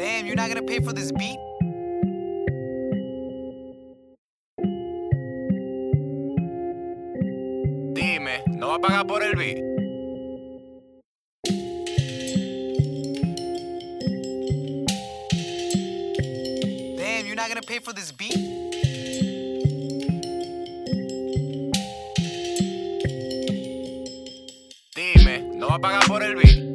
Damn, you're not gonna pay for this beat? Dime, ¿no va a pagar por el beat? Damn, you're not gonna pay for this beat? Dime, ¿no va a pagar por el beat?